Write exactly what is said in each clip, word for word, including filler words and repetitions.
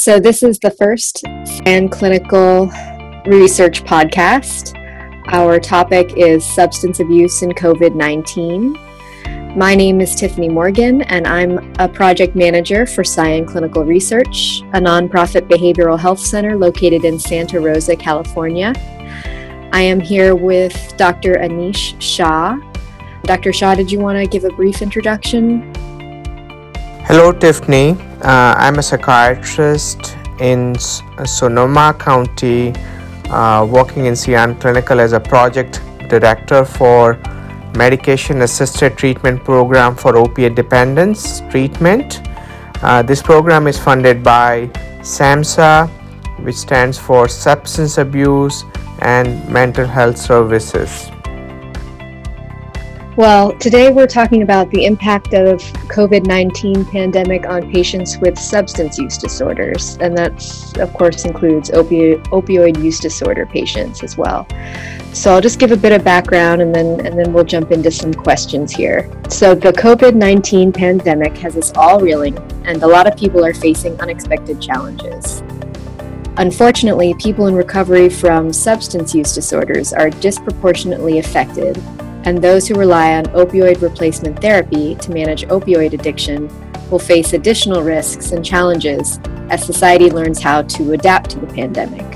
So this is the first SCIEN Clinical Research podcast. Our topic is substance abuse and COVID nineteen. My name is Tiffany Morgan, and I'm a project manager for SCIEN Clinical Research, a nonprofit behavioral health center located in Santa Rosa, California. I am here with Doctor Anish Shah. Doctor Shah, did you want to give a brief introduction? Hello, Tiffany. Uh, I'm a psychiatrist in Sonoma County, uh, working in SCIEN Clinical as a project director for medication-assisted treatment program for opiate dependence treatment. Uh, this program is funded by SAMHSA, which stands for Substance Abuse and Mental Health Services. Well, today we're talking about the impact of COVID nineteen pandemic on patients with substance use disorders, and that, of course, includes opi- opioid use disorder patients as well. So I'll just give a bit of background, and then and then we'll jump into some questions here. So the COVID nineteen pandemic has us all reeling, and a lot of people are facing unexpected challenges. Unfortunately, people in recovery from substance use disorders are disproportionately affected, and those who rely on opioid replacement therapy to manage opioid addiction will face additional risks and challenges as society learns how to adapt to the pandemic.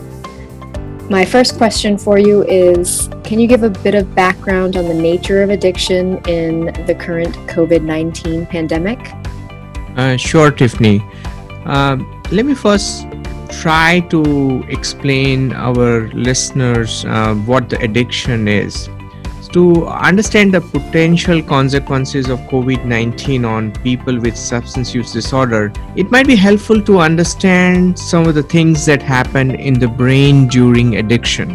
My first question for you is, can you give a bit of background on the nature of addiction in the current COVID nineteen pandemic? Uh, sure, Tiffany. Uh, let me first try to explain our listeners uh, what the addiction is. To understand the potential consequences of COVID nineteen on people with substance use disorder, it might be helpful to understand some of the things that happen in the brain during addiction.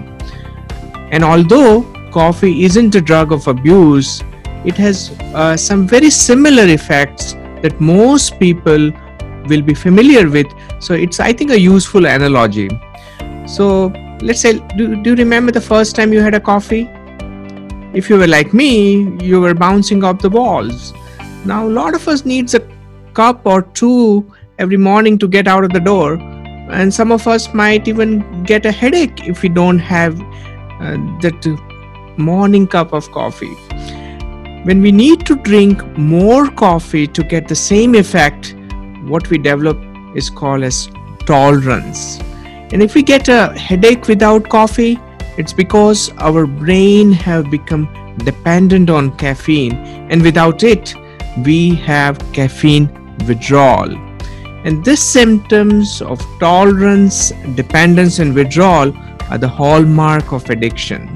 And although coffee isn't a drug of abuse, it has uh, some very similar effects that most people will be familiar with. So it's, I think, a useful analogy. So let's say, do, do you remember the first time you had a coffee? If you were like me, you were bouncing off the walls. Now, a lot of us needs a cup or two every morning to get out of the door. And some of us might even get a headache if we don't have uh, that morning cup of coffee. When we need to drink more coffee to get the same effect, what we develop is called as tolerance. And if we get a headache without coffee, it's because our brain have become dependent on caffeine, and without it, we have caffeine withdrawal. And these symptoms of tolerance, dependence, and withdrawal are the hallmark of addiction.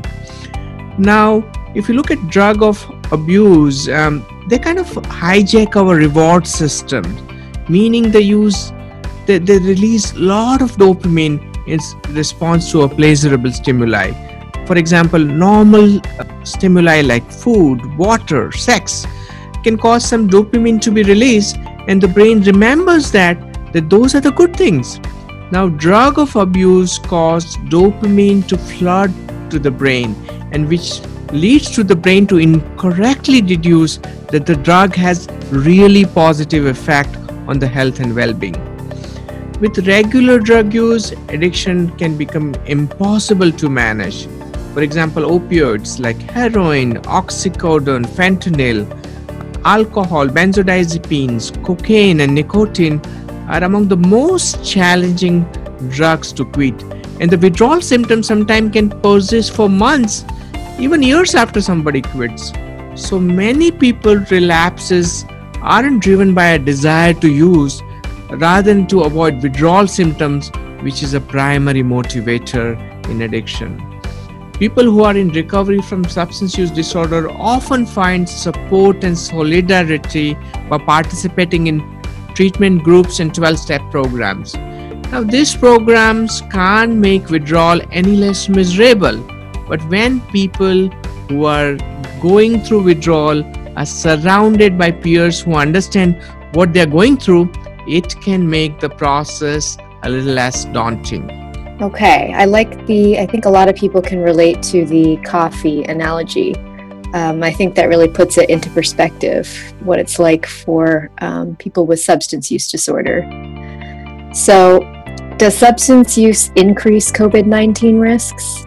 Now, if you look at drug of abuse, um, they kind of hijack our reward system, meaning they use, they, they release a lot of dopamine in response to a pleasurable stimuli. For example, normal stimuli like food, water, sex can cause some dopamine to be released, and the brain remembers that, that those are the good things. Now, drug of abuse causes dopamine to flood to the brain, and which leads to the brain to incorrectly deduce that the drug has really positive effect on the health and well-being. With regular drug use, addiction can become impossible to manage. For example, opioids like heroin, oxycodone, fentanyl, alcohol, benzodiazepines, cocaine, and nicotine are among the most challenging drugs to quit. And the withdrawal symptoms sometimes can persist for months, even years after somebody quits. So many people relapses aren't driven by a desire to use, rather than to avoid withdrawal symptoms, which is a primary motivator in addiction. People who are in recovery from substance use disorder often find support and solidarity by participating in treatment groups and twelve-step programs. Now, these programs can't make withdrawal any less miserable, but when people who are going through withdrawal are surrounded by peers who understand what they're going through, it can make the process a little less daunting. Okay, I like the, I think a lot of people can relate to the coffee analogy. Um, I think that really puts it into perspective, what it's like for um, people with substance use disorder. So, does substance use increase COVID nineteen risks?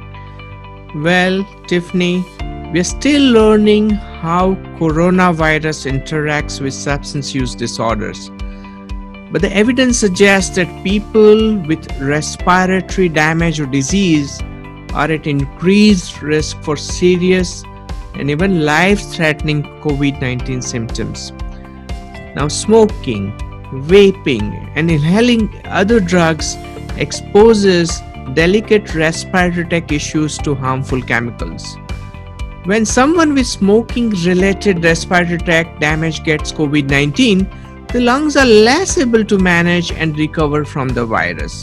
Well, Tiffany, we are still learning how coronavirus interacts with substance use disorders. But the evidence suggests that people with respiratory damage or disease are at increased risk for serious and even life-threatening COVID nineteen symptoms. Now, smoking, vaping, and inhaling other drugs exposes delicate respiratory tract issues to harmful chemicals. When someone with smoking-related respiratory tract damage gets COVID nineteen, the lungs are less able to manage and recover from the virus.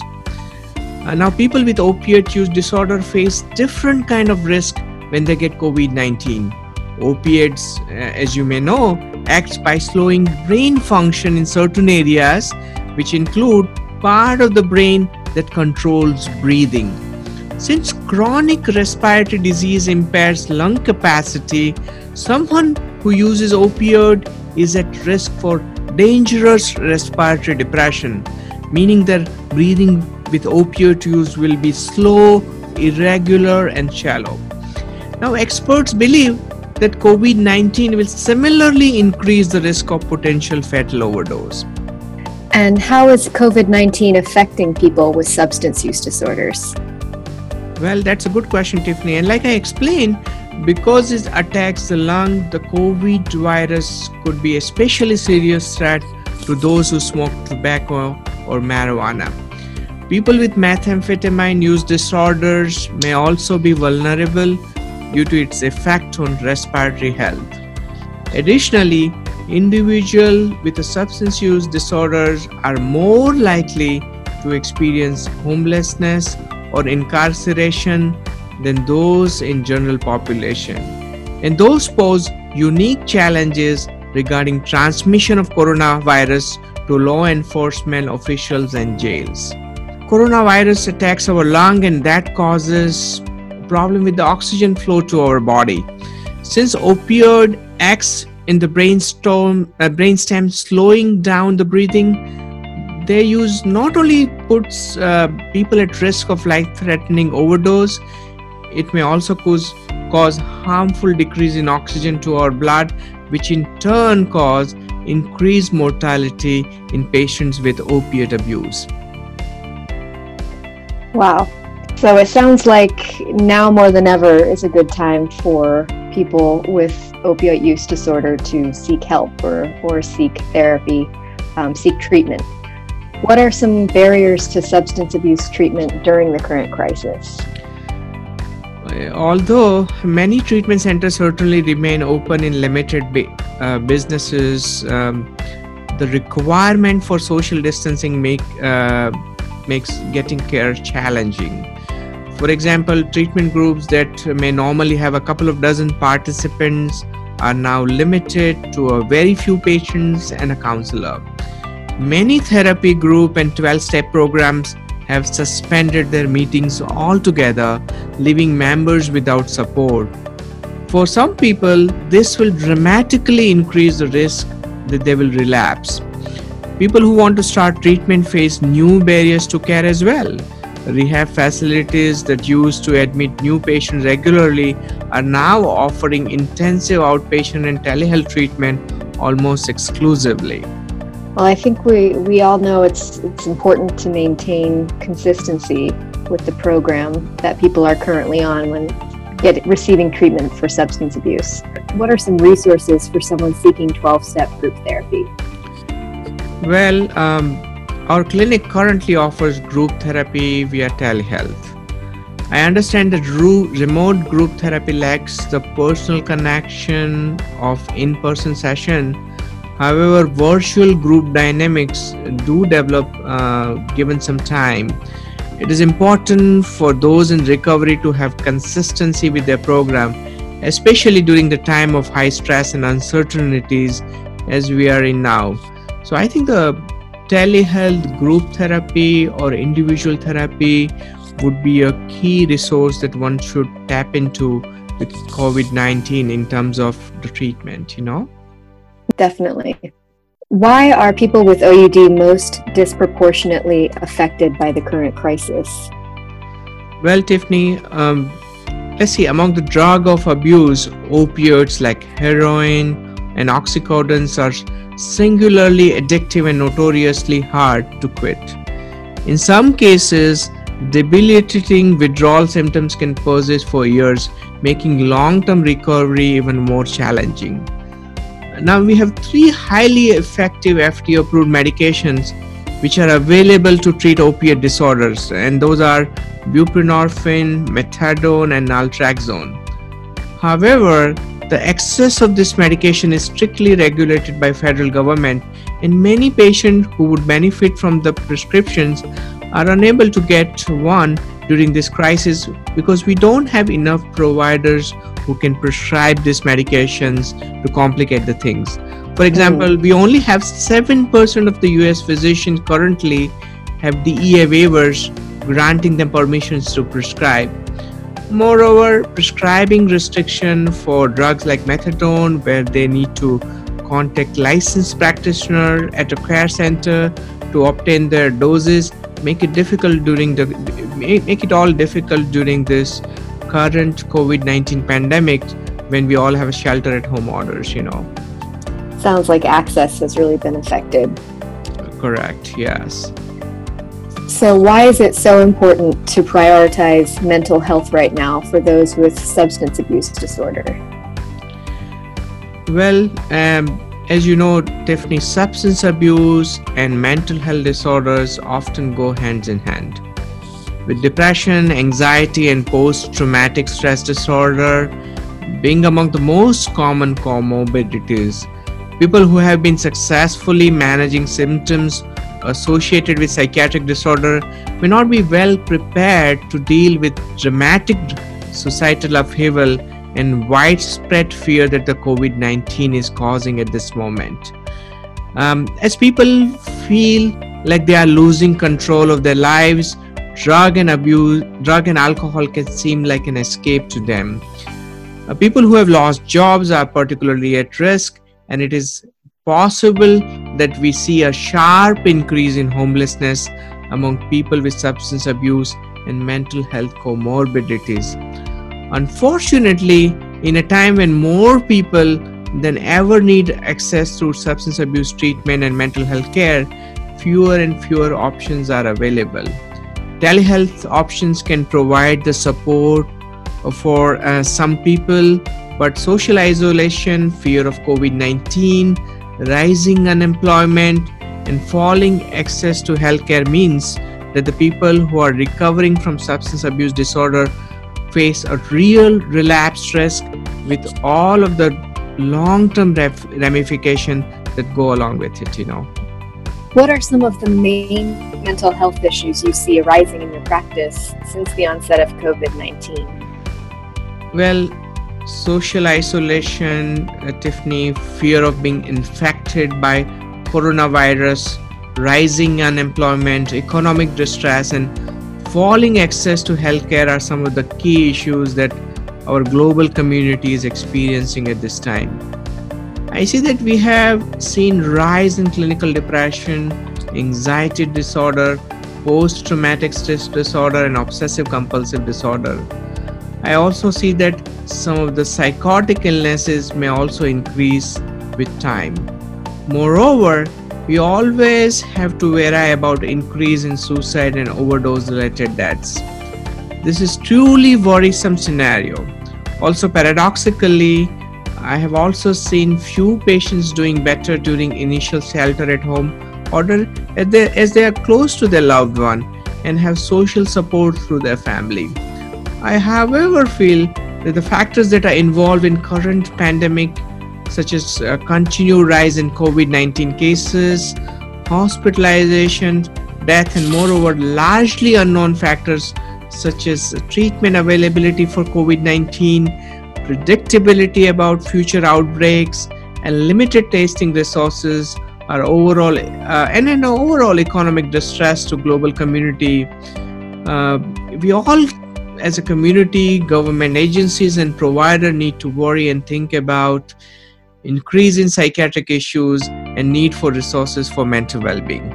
Uh, now, people with opioid use disorder face different kind of risk when they get COVID nineteen. Opiates, uh, as you may know, acts by slowing brain function in certain areas, which include part of the brain that controls breathing. Since chronic respiratory disease impairs lung capacity, someone who uses opioid is at risk for dangerous respiratory depression, meaning that breathing with opioid use will be slow, irregular, and shallow. Now, experts believe that COVID nineteen will similarly increase the risk of potential fatal overdose. And how is COVID nineteen affecting people with substance use disorders? Well, that's a good question, Tiffany. And like I explained, because it attacks the lung, the COVID virus could be a especially serious threat to those who smoke tobacco or marijuana. People with methamphetamine use disorders may also be vulnerable due to its effect on respiratory health. Additionally, individuals with a substance use disorders are more likely to experience homelessness or incarceration than those in general population. And those pose unique challenges regarding transmission of coronavirus to law enforcement officials and jails. Coronavirus attacks our lung, and that causes problem with the oxygen flow to our body. Since opioid acts in the brainstem, uh, brainstem slowing down the breathing, their use not only puts uh, people at risk of life-threatening overdose, it may also cause, cause harmful decrease in oxygen to our blood, which in turn cause increased mortality in patients with opiate abuse. Wow. So it sounds like now more than ever is a good time for people with opioid use disorder to seek help or, or seek therapy, um, seek treatment. What are some barriers to substance abuse treatment during the current crisis? Although many treatment centers certainly remain open in limited ba- uh, businesses, um, the requirement for social distancing make, uh, makes getting care challenging. For example, treatment groups that may normally have a couple of dozen participants are now limited to a very few patients and a counselor. Many therapy group and twelve-step programs have suspended their meetings altogether, leaving members without support. For some people, this will dramatically increase the risk that they will relapse. People who want to start treatment face new barriers to care as well. Rehab facilities that used to admit new patients regularly are now offering intensive outpatient and telehealth treatment almost exclusively. Well, I think we, we all know it's it's important to maintain consistency with the program that people are currently on when get, receiving treatment for substance abuse. What are some resources for someone seeking twelve-step group therapy? Well, um, our clinic currently offers group therapy via telehealth. I understand that ru- remote group therapy lacks the personal connection of in-person session. However, virtual group dynamics do develop uh, given some time. It is important for those in recovery to have consistency with their program, especially during the time of high stress and uncertainties as we are in now. So I think the telehealth group therapy or individual therapy would be a key resource that one should tap into with COVID nineteen in terms of the treatment, you know? Definitely. Why are people with O U D most disproportionately affected by the current crisis? Well, Tiffany, um, let's see, among the drug of abuse, opioids like heroin and oxycodone are singularly addictive and notoriously hard to quit. In some cases, debilitating withdrawal symptoms can persist for years, making long-term recovery even more challenging. Now, we have three highly effective F D A-approved medications which are available to treat opiate disorders, and those are buprenorphine, methadone, and naltrexone. However, the access of this medication is strictly regulated by federal government, and many patients who would benefit from the prescriptions are unable to get one during this crisis because we don't have enough providers who can prescribe these medications to complicate the things. For example, mm. we only have seven percent of the U S physicians currently have D E A waivers granting them permissions to prescribe. Moreover, prescribing restriction for drugs like methadone, where they need to contact licensed practitioner at a care center to obtain their doses, make it difficult during the make it all difficult during this current COVID nineteen pandemic when we all have shelter at home orders, you know. Sounds like access has really been affected. Correct, yes. So why is it so important to prioritize mental health right now for those with substance abuse disorder? Well, um, as you know, Tiffany, substance abuse and mental health disorders often go hands in hand. With depression, anxiety, and post-traumatic stress disorder being among the most common comorbidities, people who have been successfully managing symptoms associated with psychiatric disorder may not be well prepared to deal with dramatic societal upheaval and widespread fear that the COVID nineteen is causing at this moment. Um, as people feel like they are losing control of their lives, drug and abuse, drug and alcohol can seem like an escape to them. Uh, people who have lost jobs are particularly at risk, and it is possible that we see a sharp increase in homelessness among people with substance abuse and mental health comorbidities. Unfortunately, in a time when more people than ever need access to substance abuse treatment and mental health care, fewer and fewer options are available. Telehealth options can provide the support for uh, some people, but social isolation, fear of COVID nineteen, rising unemployment, and falling access to healthcare means that the people who are recovering from substance abuse disorder face a real relapse risk with all of the long-term ref- ramifications that go along with it, you know. What are some of the main mental health issues you see arising in your practice since the onset of COVID nineteen? Well, social isolation, uh, Tiffany, fear of being infected by coronavirus, rising unemployment, economic distress, and falling access to healthcare are some of the key issues that our global community is experiencing at this time. I see that we have seen rise in clinical depression, anxiety disorder, post-traumatic stress disorder, and obsessive compulsive disorder. I also see that some of the psychotic illnesses may also increase with time. Moreover, we always have to worry about increase in suicide and overdose related deaths. This is truly worrisome scenario. Also, paradoxically, I have also seen few patients doing better during initial shelter at home order as they, as they are close to their loved one and have social support through their family. I, however, feel that the factors that are involved in current pandemic, such as a continued rise in COVID nineteen cases, hospitalization, death, and moreover, largely unknown factors such as treatment availability for COVID nineteen, predictability about future outbreaks, and limited testing resources are overall uh, and an overall economic distress to global community. Uh, we all as a community, government agencies and provider need to worry and think about increase in psychiatric issues, and need for resources for mental well-being.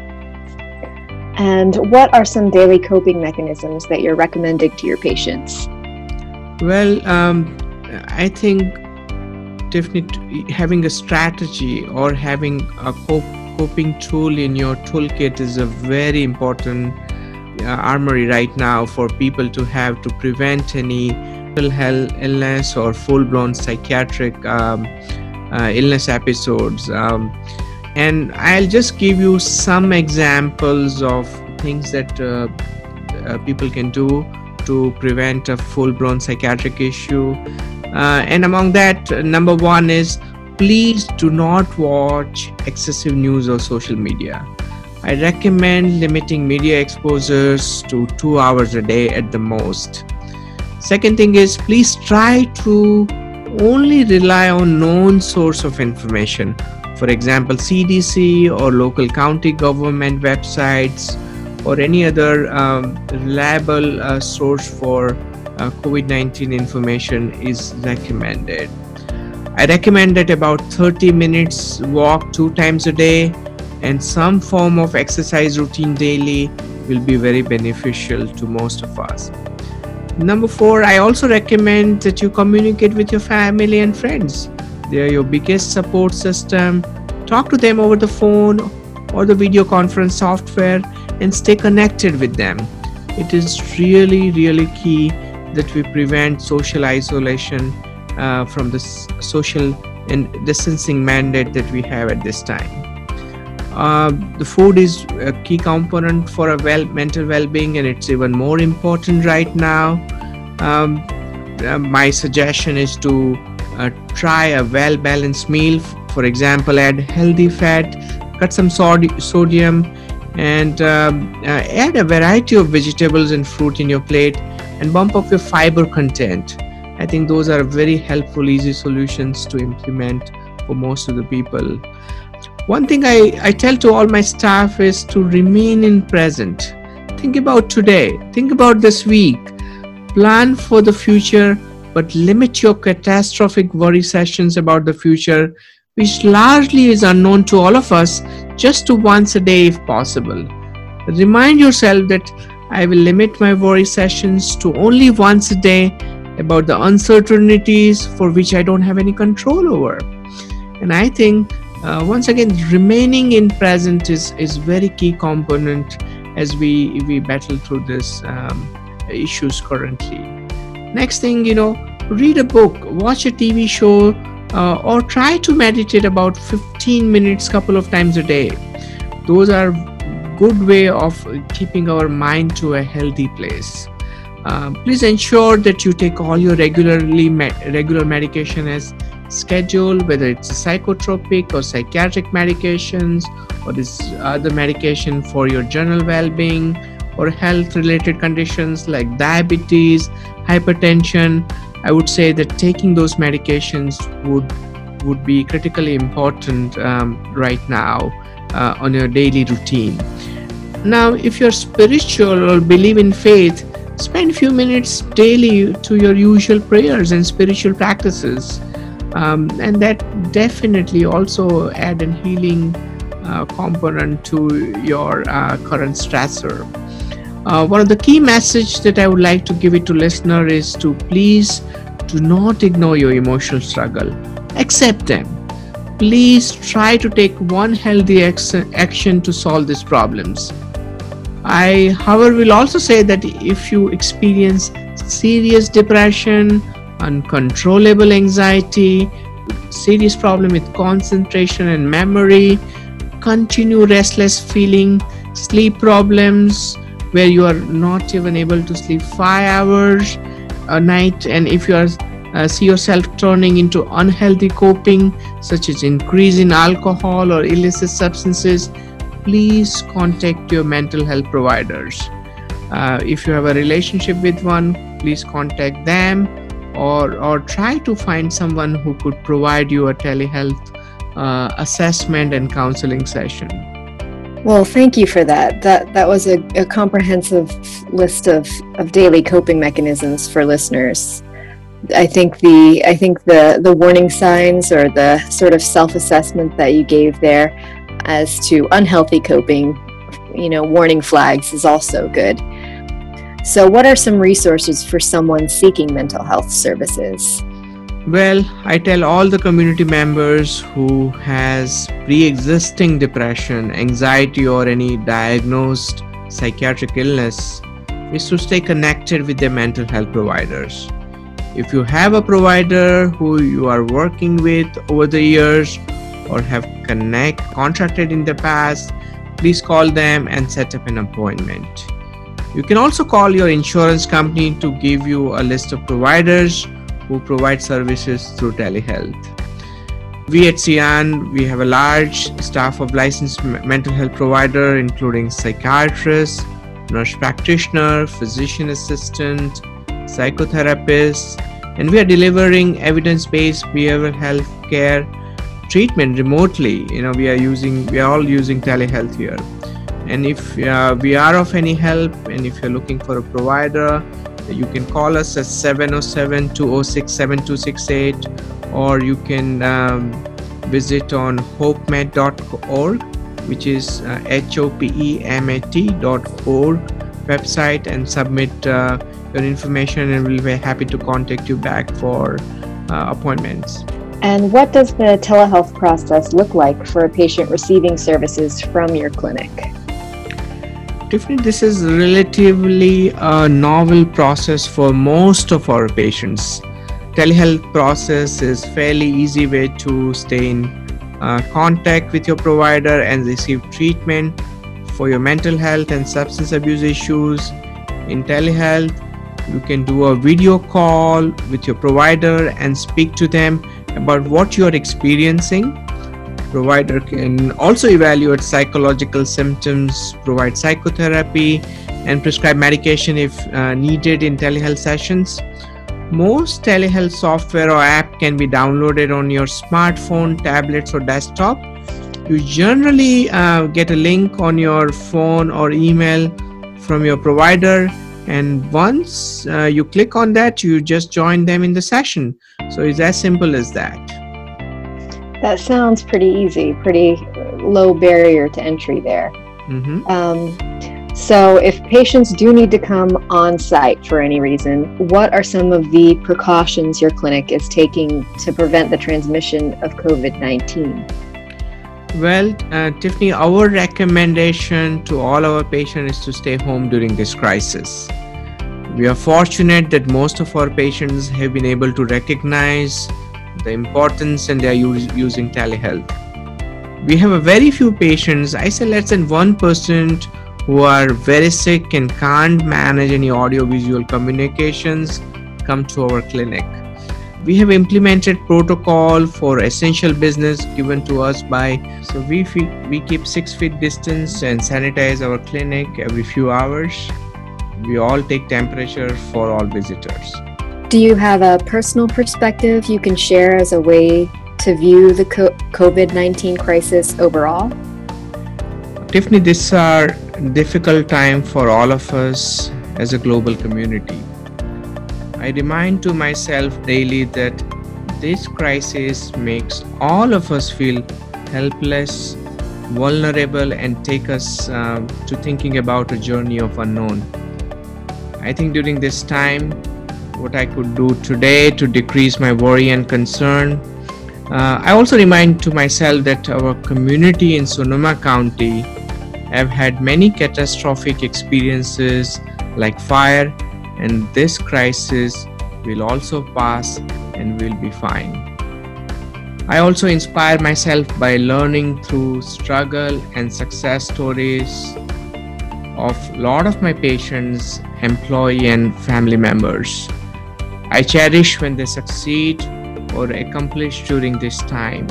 And what are some daily coping mechanisms that you're recommending to your patients? Well, um, I think definitely having a strategy or having a coping tool in your toolkit is a very important uh, armory right now for people to have to prevent any mental health illness or full-blown psychiatric um, uh, illness episodes. Um, and I'll just give you some examples of things that uh, uh, people can do to prevent a full-blown psychiatric issue. Uh, and among that, uh, number one is, please do not watch excessive news or social media. I recommend limiting media exposures to two hours a day at the most. Second thing is, please try to only rely on known source of information. For example, C D C or local county government websites or any other um, reliable uh, source for uh, COVID nineteen information is recommended. I recommend that about thirty minutes walk two times a day and some form of exercise routine daily will be very beneficial to most of us. Number four, I also recommend that you communicate with your family and friends. They are your biggest support system. Talk to them over the phone or the video conference software and stay connected with them. It is really, really key that we prevent social isolation uh, from the social and distancing mandate that we have at this time. Uh, the food is a key component for a well mental well-being, and it's even more important right now. Um, uh, my suggestion is to uh, try a well-balanced meal. For example, add healthy fat, cut some sod- sodium, and um, uh, add a variety of vegetables and fruit in your plate, and bump up your fiber content. I think those are very helpful, easy solutions to implement for most of the people. One thing I, I tell to all my staff is to remain in present. Think about today. Think about this week. Plan for the future, but limit your catastrophic worry sessions about the future, which largely is unknown to all of us, just to once a day if possible. Remind yourself that I will limit my worry sessions to only once a day about the uncertainties for which I don't have any control over. And I think Uh, once again, remaining in present is, is very key component as we, we battle through this um, issues currently. Next thing, you know, read a book, watch a T V show, uh, or try to meditate about fifteen minutes couple of times a day. Those are good way of keeping our mind to a healthy place. Uh, please ensure that you take all your regularly me- regular medication as scheduled, whether it's a psychotropic or psychiatric medications or this other medication for your general well-being or health-related conditions like diabetes, hypertension. I would say that taking those medications would would be critically important um, right now uh, on your daily routine. Now, if you're spiritual or believe in faith, spend a few minutes daily to your usual prayers and spiritual practices. Um, and that definitely also add a healing uh, component to your uh, current stressor. Uh, one of the key message that I would like to give it to listener is to please do not ignore your emotional struggle. Accept them. Please try to take one healthy ex- action to solve these problems. I, however, will also say that if you experience serious depression, uncontrollable anxiety, serious problem with concentration and memory, continue restless feeling, sleep problems where you are not even able to sleep five hours a night, and if you are uh, see yourself turning into unhealthy coping such as increase in alcohol or illicit substances, please contact your mental health providers. Uh, if you have a relationship with one, please contact them. Or, or try to find someone who could provide you a telehealth uh, assessment and counseling session. Well, thank you for that. That that was a, a comprehensive list of, of daily coping mechanisms for listeners. I think the I think the the warning signs or the sort of self-assessment that you gave there as to unhealthy coping, you know, warning flags is also good. So what are some resources for someone seeking mental health services? Well, I tell all the community members who has pre-existing depression, anxiety, or any diagnosed psychiatric illness is to stay connected with their mental health providers. If you have a provider who you are working with over the years or have connect contracted in the past, please call them and set up an appointment. You can also call your insurance company to give you a list of providers who provide services through telehealth. We at SIAN, we have a large staff of licensed mental health provider, including psychiatrists, nurse practitioner, physician assistant, psychotherapists, and we are delivering evidence-based behavioral health care treatment remotely. You know, we are using, we are all using telehealth here. And if uh, we are of any help, and if you're looking for a provider, you can call us at seven oh seven, two oh six, seven two six eight, or you can um, visit on hope met dot org, which is uh, H O P E M A T dot org website, and submit uh, your information, and we'll be happy to contact you back for uh, appointments. And what does the telehealth process look like for a patient receiving services from your clinic? Tiffany, this is relatively a novel process for most of our patients. Telehealth process is fairly easy way to stay in uh, contact with your provider and receive treatment for your mental health and substance abuse issues. In telehealth, you can do a video call with your provider and speak to them about what you are experiencing. Provider can also evaluate psychological symptoms, provide psychotherapy, and prescribe medication if uh, needed in telehealth sessions. Most telehealth software or app can be downloaded on your smartphone, tablets, or desktop. You generally uh, get a link on your phone or email from your provider, and once uh, you click on that, you just join them in the session. So it's as simple as that. That sounds pretty easy, pretty low barrier to entry there. Mm-hmm. Um, so if patients do need to come on site for any reason, what are some of the precautions your clinic is taking to prevent the transmission of COVID nineteen? Well, uh, Tiffany, our recommendation to all our patients is to stay home during this crisis. We are fortunate that most of our patients have been able to recognize the importance, and they are use, using telehealth. We have a very few patients, I say less than one percent, who are very sick and can't manage any audio-visual communications, come to our clinic. We have implemented protocol for essential business given to us by, so we, we keep six feet distance and sanitize our clinic every few hours. We all take temperature for all visitors. Do you have a personal perspective you can share as a way to view the COVID nineteen crisis overall? Tiffany, this is a difficult time for all of us as a global community. I remind to myself daily that this crisis makes all of us feel helpless, vulnerable, and take us uh, to thinking about a journey of unknown. I think during this time, what I could do today to decrease my worry and concern. Uh, I also remind to myself that our community in Sonoma County have had many catastrophic experiences like fire, and this crisis will also pass and we'll be fine. I also inspire myself by learning through struggle and success stories of a lot of my patients, employee, and family members. I cherish when they succeed or accomplish during this time.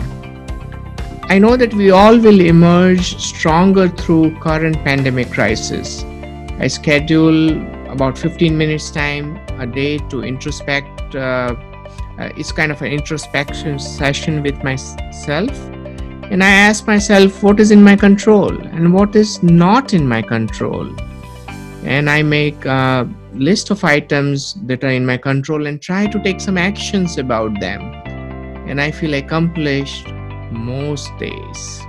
I know that we all will emerge stronger through current pandemic crisis. I schedule about fifteen minutes time a day to introspect. Uh, uh, it's kind of an introspection session with myself. And I ask myself what is in my control and what is not in my control. And I make uh, list of items that are in my control and try to take some actions about them. And I feel accomplished most days.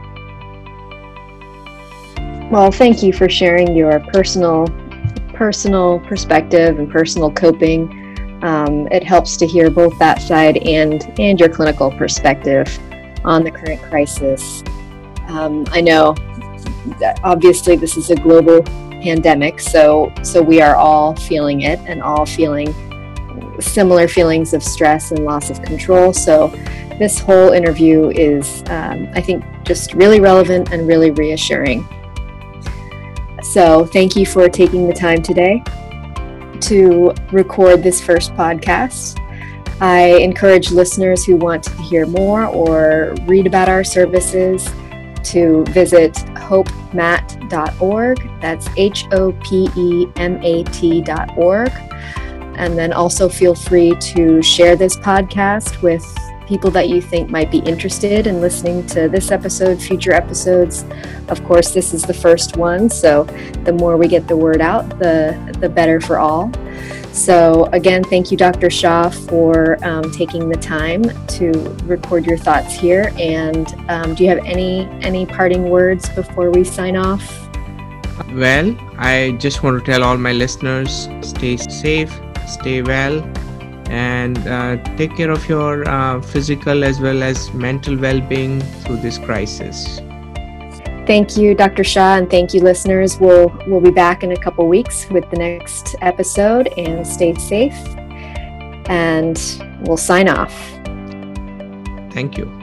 Well, thank you for sharing your personal personal perspective and personal coping. Um, it helps to hear both that side and and your clinical perspective on the current crisis. Um, I know that obviously this is a global pandemic, so so we are all feeling it and all feeling similar feelings of stress and loss of control. So this whole interview is, um, I think, just really relevant and really reassuring. So thank you for taking the time today to record this first podcast. I encourage listeners who want to hear more or read about our services to visit hope mat dot org. That's H O P E M A T dot org. And then also feel free to share this podcast with people that you think might be interested in listening to this episode, future episodes. Of course, this is the first one, so the more we get the word out, the the better for all. So again, thank you, Doctor Shah, for um, taking the time to record your thoughts here. And um, do you have any any parting words before we sign off? Well, I just want to tell all my listeners, stay safe, stay well, and uh, take care of your uh, physical as well as mental well-being through this crisis. Thank you, Doctor Shah, and thank you, listeners. We'll we'll be back in a couple weeks with the next episode, and stay safe, and we'll sign off. Thank you.